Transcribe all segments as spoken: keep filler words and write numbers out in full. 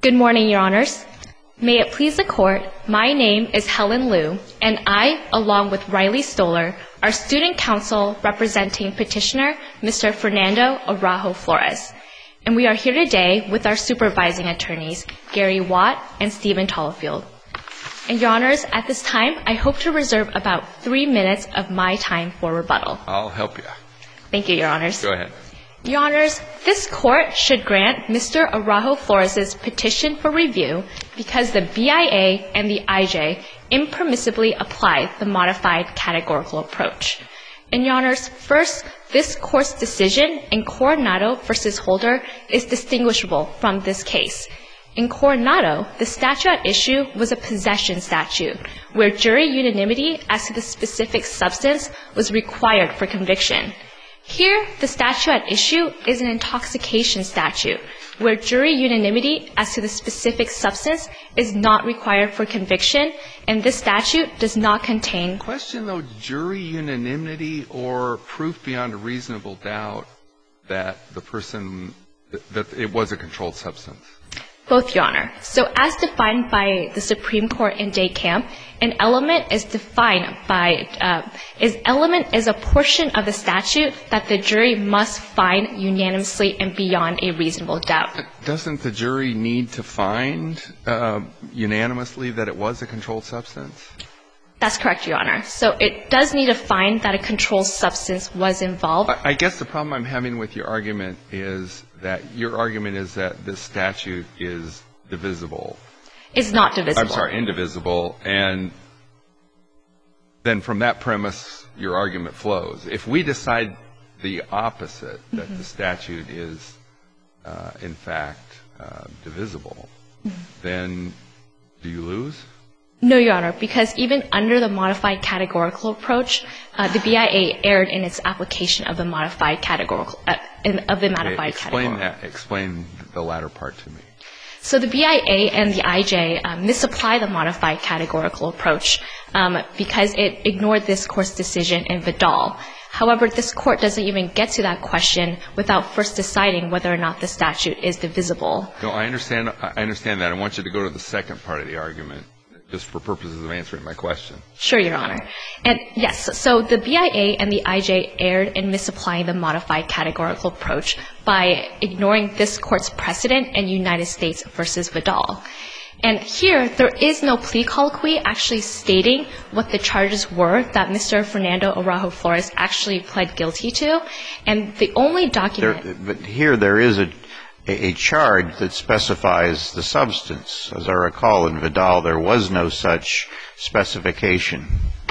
Good morning, Your Honors. May it please the Court, my name is Helen Liu, and I, along with Riley Stoller, are student counsel representing petitioner Mister Fernando Araujo Flores. And we are here today with our supervising attorneys, Gary Watt and Stephen Tollefield. And Your Honors, at this time, I hope to reserve about three minutes of my time for rebuttal. I'll help you. Thank you, Your Honors. Go ahead. Your Honors, this Court should grant Mister Araujo Flores' petition for review because the B I A and the I J impermissibly applied the modified categorical approach. And Your Honors, first, this Court's decision in Coronado v. Holder is distinguishable from this case. In Coronado, the statute at issue was a possession statute, where jury unanimity as to the specific substance was required for conviction. Here, the statute at issue is an intoxication statute, where jury unanimity as to the specific substance is not required for conviction, and this statute does not contain. Question, though, jury unanimity or proof beyond a reasonable doubt that the person, that it was a controlled substance? Both, Your Honor. So as defined by the Supreme Court in Day Camp, an element is defined by, uh, is element is a portion of the statute that the jury must find unanimously and beyond a reasonable doubt. Doesn't the jury need to find uh, unanimously that it was a controlled substance? That's correct, Your Honor. So it does need to find that a controlled substance was involved. I, I guess the problem I'm having with your argument is that your argument is that this statute is divisible. It's not divisible. I'm sorry, indivisible. And then from that premise, your argument flows. If we decide the opposite, that mm-hmm. the statute is, uh, in fact, uh, divisible, mm-hmm. then do you lose? No, Your Honor, because even under the modified categorical approach, uh, the B I A erred in its application of the modified categorical uh, in, of the modified explain categorical. That, explain the latter part to me. So the B I A and the I J uh, misapply the modified categorical approach um, because it ignored this Court's decision in Vidal. However, this Court doesn't even get to that question without first deciding whether or not the statute is divisible. No, I understand. I understand that. I want you to go to the second part of the argument, just for purposes of answering my question. Sure, Your Honor. And yes, so the B I A and the I J erred in misapplying the modified categorical approach by ignoring this Court's precedent in United States versus Vidal. And here, there is no plea colloquy actually stating what the charges were that Mister Fernando Araujo Flores actually pled guilty to. And the only document... There, but here there is a a charge that specifies the substance. As I recall, in Vidal, there was no such specification.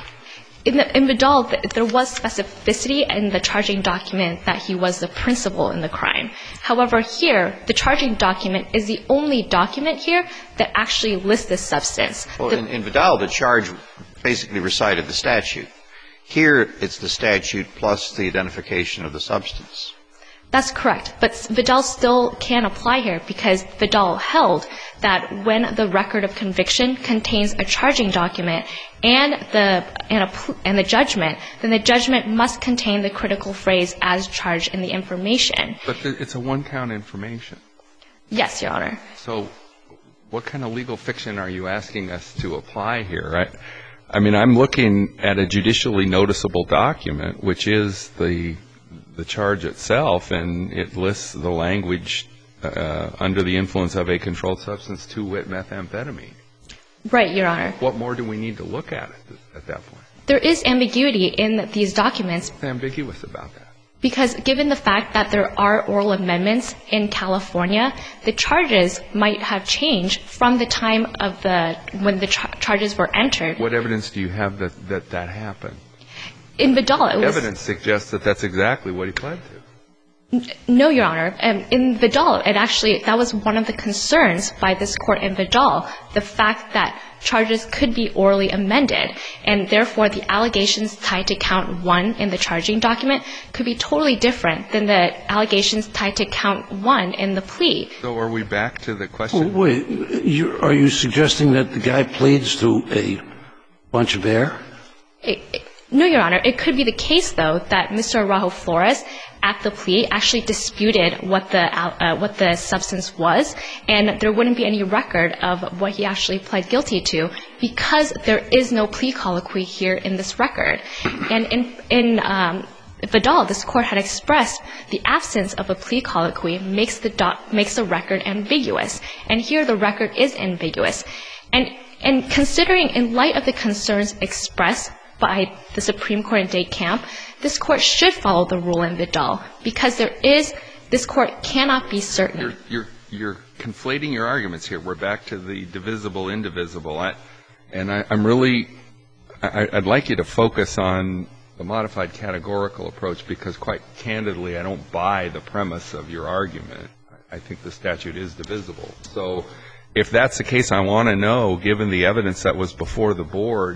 In, the, in Vidal, there was specificity in the charging document that he was the principal in the crime. However, here, the charging document is the only document here that actually lists the substance. Well, the, in, in Vidal, the charge basically recited the statute. Here, it's the statute plus the identification of the substance. That's correct, but Vidal still can apply here because Vidal held that when the record of conviction contains a charging document and the and, a, and the judgment, then the judgment must contain the critical phrase as charged in the information. But it's a one-count information. Yes, Your Honor. So what kind of legal fiction are you asking us to apply here? Right? I mean, I'm looking at a judicially noticeable document, which is the the charge itself, and it lists the language uh, under the influence of a controlled substance, to wit, methamphetamine. Right, Your Honor. What more do we need to look at at, at that point? There is ambiguity in these documents. What's ambiguous about that? Because given the fact that there are oral amendments in California, the charges might have changed from the time of the when the char- charges were entered. What evidence do you have that that, that happened? In Vidal, it was... Evidence suggests that that's exactly what he pled to. No, Your Honor. Um, in Vidal, it actually, that was one of the concerns by this Court in Vidal, the fact that charges could be orally amended, and therefore the allegations tied to count one in the charging document could be totally different than the allegations tied to count one in the plea. So are we back to the question? Well, wait. You, are you suggesting that the guy pleads to a bunch of air? It, it, No, Your Honor. It could be the case, though, that Mister Araujo Flores at the plea actually disputed what the uh, what the substance was, and there wouldn't be any record of what he actually pled guilty to because there is no plea colloquy here in this record. And in in um, Vidal, this court had expressed the absence of a plea colloquy makes the doc- makes the record ambiguous, and here the record is ambiguous. And and considering in light of the concerns expressed by the Supreme Court in DeCamp, this court should follow the rule in Vidal because there is, this court cannot be certain. You're, you're, you're conflating your arguments here. We're back to the divisible, indivisible. I, and I, I'm really, I, I'd like you to focus on the modified categorical approach because quite candidly, I don't buy the premise of your argument. I think the statute is divisible. So if that's the case, I want to know, given the evidence that was before the board,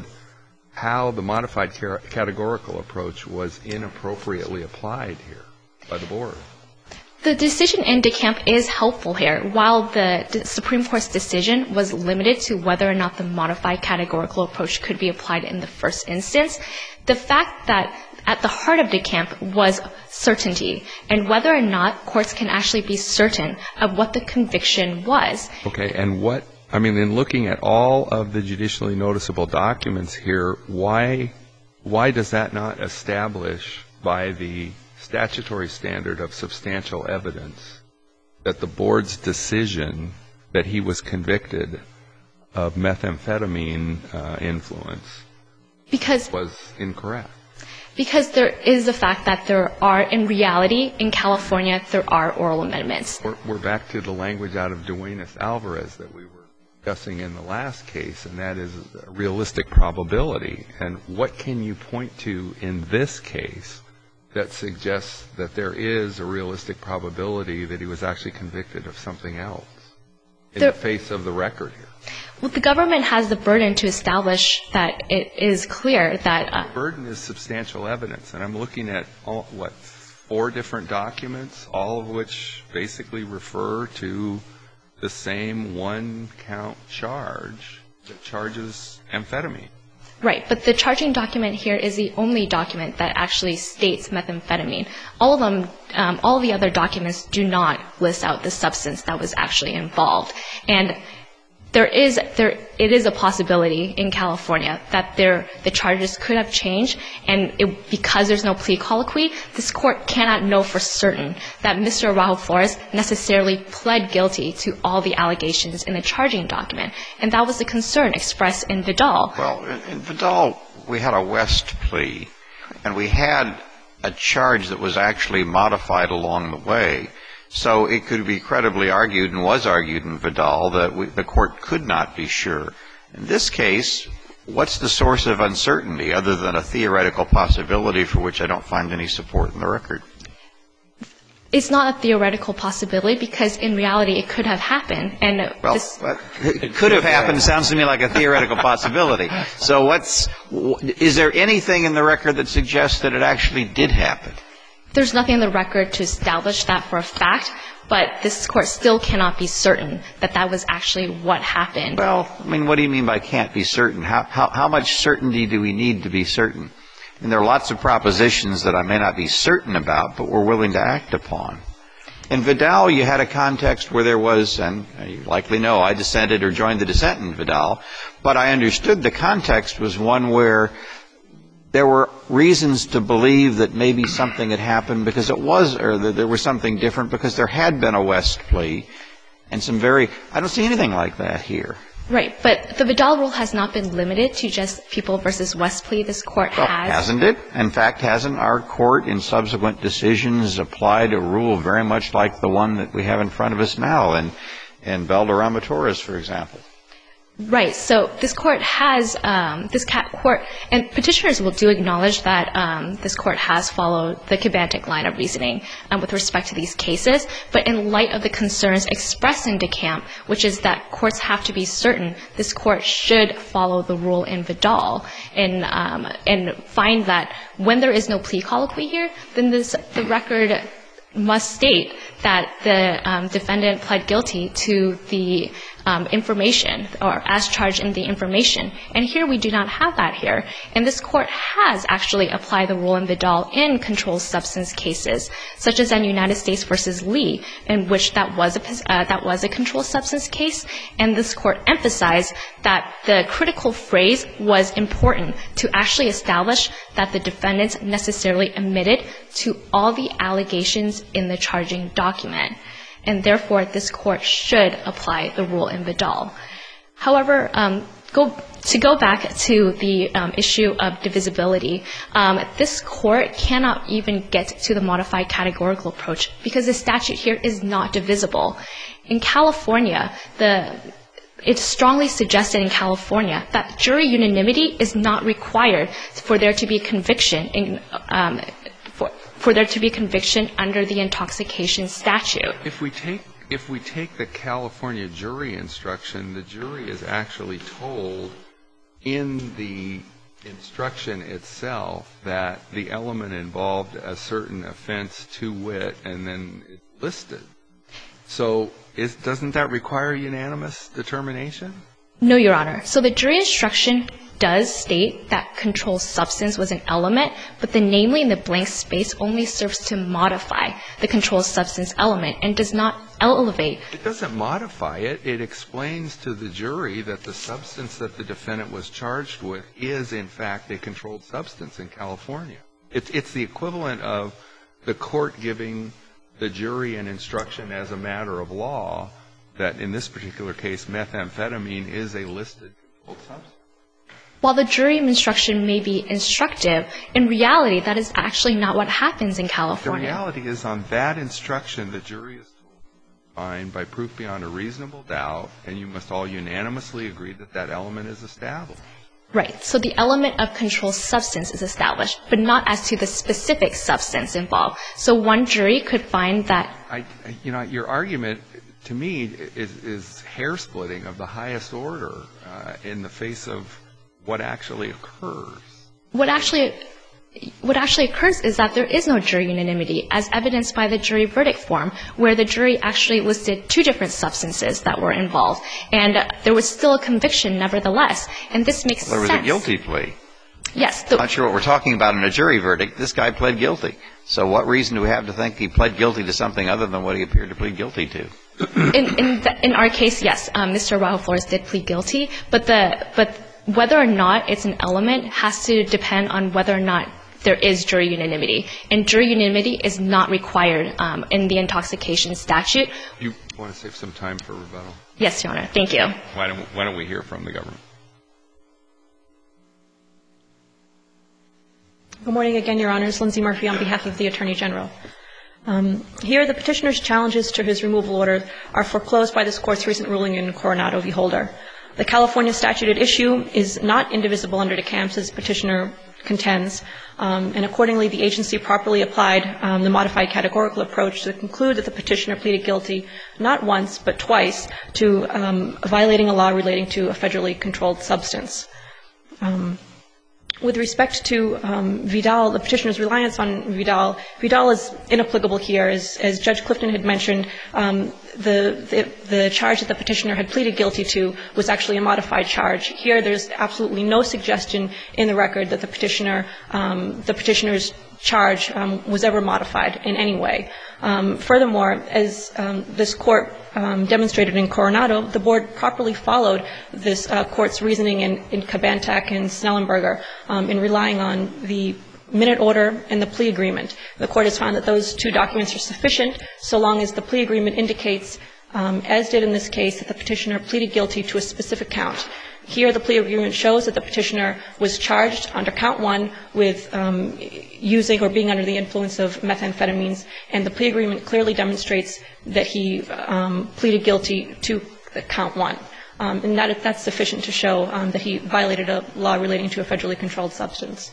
how the modified categorical approach was inappropriately applied here by the board. The decision in DeCamp is helpful here. While the Supreme Court's decision was limited to whether or not the modified categorical approach could be applied in the first instance, the fact that at the heart of DeCamp was certainty and whether or not courts can actually be certain of what the conviction was. Okay, and what I mean, in looking at all of the judicially noticeable documents here, why why does that not establish by the statutory standard of substantial evidence that the board's decision that he was convicted of methamphetamine uh, influence because, was incorrect? Because there is the fact that there are, in reality, in California, there are oral amendments. We're, we're back to the language out of Duenas-Alvarez that we were discussing in the last case, and that is a realistic probability. And what can you point to in this case that suggests that there is a realistic probability that he was actually convicted of something else in there, the face of the record here? Well, the government has the burden to establish that it is clear that uh, the burden is substantial evidence, and I'm looking at all, what four different documents, all of which basically refer to the same one-count charge that charges amphetamine. Right, but the charging document here is the only document that actually states methamphetamine. All of them, um, all the other documents do not list out the substance that was actually involved. And there is, there, it is a possibility in California that there, the charges could have changed, and it, because there's no plea colloquy, this court cannot know for certain that Mister Araujo Flores necessarily pled guilty to all the allegations in the charging document. And that was the concern expressed in Vidal. Well, in, in Vidal, we had a West plea, and we had a charge that was actually modified along the way. So it could be credibly argued, and was argued in Vidal, that we, the court could not be sure. In this case, what's the source of uncertainty other than a theoretical possibility for which I don't find any support in the record? It's not a theoretical possibility because in reality it could have happened. And well, this it could have happened sounds to me like a theoretical possibility. So what's, is there anything in the record that suggests that it actually did happen? There's nothing in the record to establish that for a fact, but this court still cannot be certain that that was actually what happened. Well, I mean, what do you mean by can't be certain? How, how, how much certainty do we need to be certain? And there are lots of propositions that I may not be certain about, but we're willing to act upon. In Vidal, you had a context where there was, and you likely know, I dissented or joined the dissent in Vidal, but I understood the context was one where there were reasons to believe that maybe something had happened because it was, or that there was something different because there had been a West plea, and some very, I don't see anything like that here. Right, but the Vidal rule has not been limited to just People versus West plea. This court well, has. Hasn't it? In fact, hasn't our court in subsequent decisions applied a rule very much like the one that we have in front of us now in, in Valderrama Torres, for example? Right. So this court has, um, this court, and petitioners will do acknowledge that um, this court has followed the Kibantic line of reasoning um, with respect to these cases. But in light of the concerns expressed in DeCamp, which is that courts have to be certain, this court should follow the rule in Vidal and um, and find that when there is no plea colloquy here, then this, the record must state that the um, defendant pled guilty to the um, information or as charged in the information. And here we do not have that here. And this court has actually applied the rule in Vidal in controlled substance cases, such as in United States versus Lee, in which that was a, uh, that was a controlled substance case. And this court emphasized that the critical phrase was important to actually establish that the defendants necessarily admitted to all the allegations in the charging document. And therefore, this court should apply the rule in Vidal. However, um, go, to go back to the um, issue of divisibility, um, this court cannot even get to the modified categorical approach because the statute here is not divisible. In California, the it's strongly suggested in California that jury unanimity is not required for there to be conviction in, um, for, for there to be conviction under the intoxication statute. If we take if we take the California jury instruction, the jury is actually told in the instruction itself that the element involved a certain offense, to wit, and then it's listed. So is, doesn't that require unanimous determination? No, Your Honor. So the jury instruction does state that controlled substance was an element, but the namely in the blank space only serves to modify the controlled substance element and does not elevate. It doesn't modify it. It explains to the jury that the substance that the defendant was charged with is, in fact, a controlled substance in California. It's, it's the equivalent of the court giving the jury an instruction as a matter of law that in this particular case methamphetamine is a listed controlled substance. While the jury instruction may be instructive, in reality that is actually not what happens in California. The reality is on that instruction the jury is told to find by proof beyond a reasonable doubt, and you must all unanimously agree that that element is established. Right. So the element of controlled substance is established, but not as to the specific substance involved. So one jury could find that. I, you know, your argument to me is, is hair splitting of the highest order uh, in the face of what actually occurs. What actually, what actually occurs is that there is no jury unanimity, as evidenced by the jury verdict form, where the jury actually listed two different substances that were involved, and uh, there was still a conviction nevertheless. And this makes well, there sense. There was a guilty plea. Yes. The, I'm not sure what we're talking about in a jury verdict. This guy pled guilty. So what reason do we have to think he pled guilty to something other than what he appeared to plead guilty to? in in, the, in our case, yes, um, Mister Araujo Flores did plead guilty, but the but whether or not it's an element has to depend on whether or not there is jury unanimity. And jury unanimity is not required um, in the intoxication statute. You want to save some time for rebuttal? Yes, Your Honor. Thank you. Why don't, why don't we hear from the government? Good morning again, Your Honors. Lindsay Murphy on behalf of the Attorney General. Um, here, the petitioner's challenges to his removal order are foreclosed by this Court's recent ruling in Coronado v. Holder. The California statute at issue is not indivisible under DeCamps, as petitioner contends, um, and accordingly, the agency properly applied um, the modified categorical approach to conclude that the petitioner pleaded guilty not once but twice to um, violating a law relating to a federally controlled substance. Um, With respect to um, Vidal, the petitioner's reliance on Vidal, Vidal is inapplicable here. As, as Judge Clifton had mentioned, um, the, the, the charge that the petitioner had pleaded guilty to was actually a modified charge. Here, there's absolutely no suggestion in the record that the petitioner, um, the petitioner's charge um, was ever modified in any way. Um, furthermore, as um, this Court um, demonstrated in Coronado, the Board properly followed this uh, Court's reasoning in, in Kabantak and Snellenberger um, in relying on the minute order and the plea agreement. The Court has found that those two documents are sufficient so long as the plea agreement indicates, um, as did in this case, that the petitioner pleaded guilty to a specific count. Here, the plea agreement shows that the petitioner was charged under count one with um, using or being under the influence of methamphetamines, and the plea agreement clearly demonstrates that he um, pleaded guilty to the count one. Um, and that, that's sufficient to show um, that he violated a law relating to a federally controlled substance.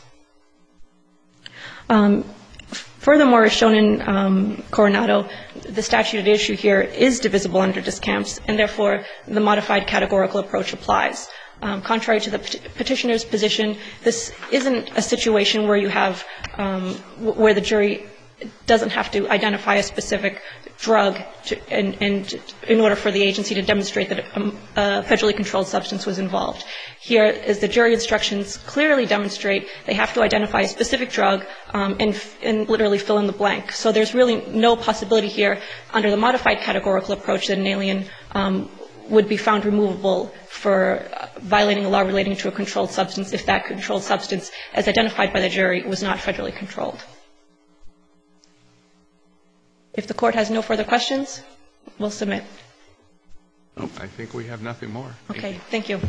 Um, Furthermore, as shown in um, Coronado, the statute at issue here is divisible under DeCamps, and therefore the modified categorical approach applies. Um, contrary to the petitioner's position, this isn't a situation where you have um, where the jury doesn't have to identify a specific drug to, and, and in order for the agency to demonstrate that a, a federally controlled substance was involved. Here, as the jury instructions clearly demonstrate, they have to identify a specific drug um, and, and literally fill in the blank. So there's really no possibility here under the modified categorical approach that an alien um, would be found removable for violating a law relating to a controlled substance if that controlled substance, as identified by the jury, was not federally controlled. If the Court has no further questions, we'll submit. I think we have nothing more. Thank Okay, you. thank you.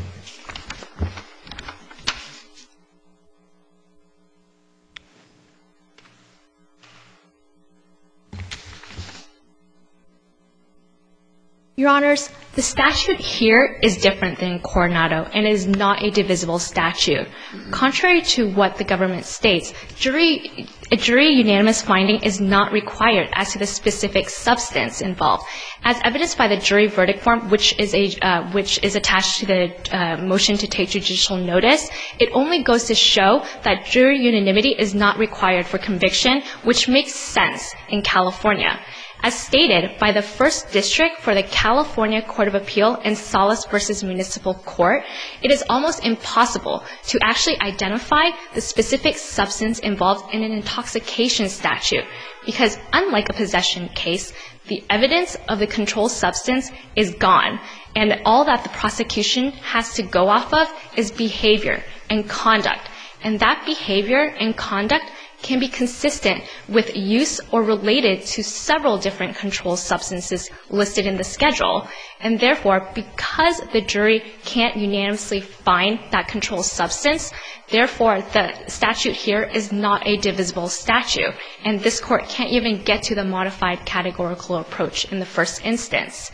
Your Honors, the statute here is different than Coronado and is not a divisible statute. Contrary to what the government states, jury, a jury unanimous finding is not required as to the specific substance involved. As evidenced by the jury verdict form, which is a uh, which is attached to the uh, motion to take judicial notice, it only goes to show that jury unanimity is not required for conviction, which makes sense in California. As stated by the First District for the California Court of Appeal in Salas versus Municipal Court, it is almost impossible to actually identify the specific substance involved in an intoxication statute because, unlike a possession case, the evidence of the controlled substance is gone, and all that the prosecution has to go off of is behavior and conduct. And that behavior and conduct can be consistent with use or related to several different controlled substances listed in the schedule. And therefore, because the jury can't unanimously find that controlled substance, therefore the statute here is not a divisible statute. And this Court can't even get to the modified categorical approach in the first instance.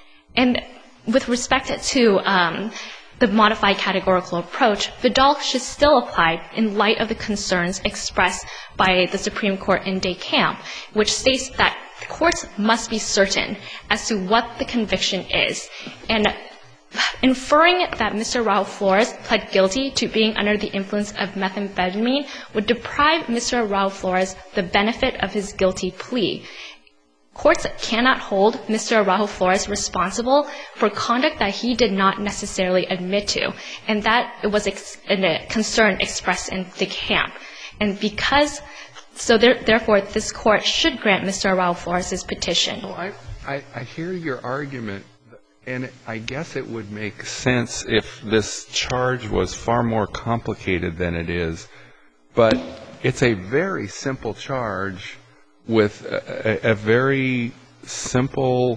And with respect to um, the modified categorical approach, Vidal should still apply in light of the concerns expressed by the Supreme Court in DeCamp, which states that courts must be certain as to what the conviction is. And inferring that Mister Raul Flores pled guilty to being under the influence of methamphetamine would deprive Mister Raul Flores the benefit of his guilty plea. Courts cannot hold Mister Raul Flores responsible for conduct that he did not necessarily admit to, and that was ex- a concern expressed in DeCamp. And because, so there, therefore, this Court should grant Mister Raul Flores' petition. Well, I, I, I hear your argument, and I guess it would make sense if this charge was far more complicated than it is. But it's a very simple charge with a, a, a very simple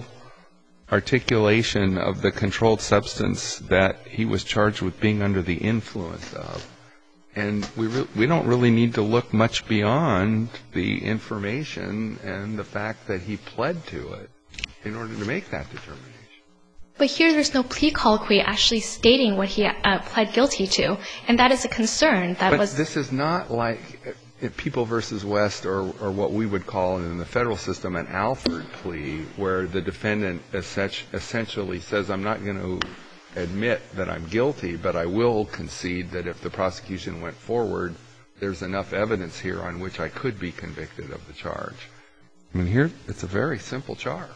articulation of the controlled substance that he was charged with being under the influence of. And we re- we don't really need to look much beyond the information and the fact that he pled to it in order to make that determination. But here there's no plea colloquy actually stating what he uh, pled guilty to, and that is a concern. That but was this is not like People versus West, or, or what we would call in the federal system an Alford plea, where the defendant essentially says, I'm not going to admit that I'm guilty, but I will concede that if the prosecution went forward, there's enough evidence here on which I could be convicted of the charge. I mean, here it's a very simple charge.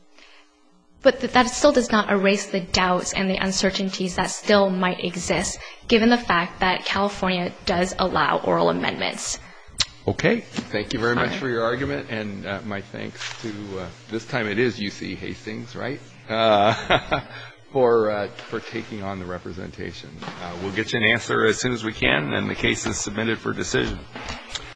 But th- that still does not erase the doubts and the uncertainties that still might exist, given the fact that California does allow oral amendments. Okay. Thank you very much for your argument, and uh, my thanks to, uh, this time it is U C Hastings, right, uh, for uh, for taking on the representation. Uh, we'll get you an answer as soon as we can, and the case is submitted for decision.